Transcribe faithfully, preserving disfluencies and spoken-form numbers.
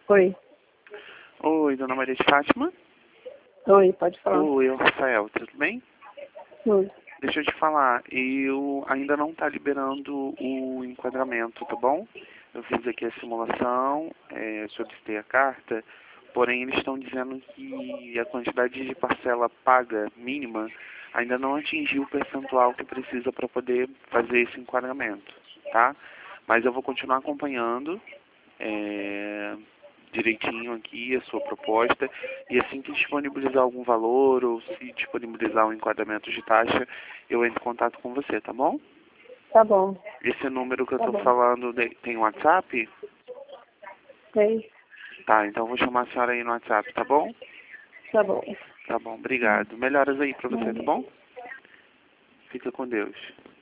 Oi. Oi, dona Maria de Fátima? Oi, pode falar. Oi, é o Rafael, tudo bem? Tudo. Deixa eu te falar, eu ainda não está liberando o enquadramento, tá bom? Eu fiz aqui a simulação, é, solicitei a carta, porém eles estão dizendo que a quantidade de parcela paga mínima ainda não atingiu o percentual que precisa para poder fazer esse enquadramento, tá? Mas eu vou continuar acompanhando é, direitinho aqui a sua proposta e assim que disponibilizar algum valor ou se disponibilizar um enquadramento de taxa, eu entro em contato com você, tá bom? Tá bom. Esse número que eu Tá tô bom. falando de- tem WhatsApp? Sei. Tá, então eu vou chamar a senhora aí no WhatsApp, tá bom? Tá bom. Tá bom, obrigado. Melhoras aí pra você, tá Hum. bom? Fica com Deus.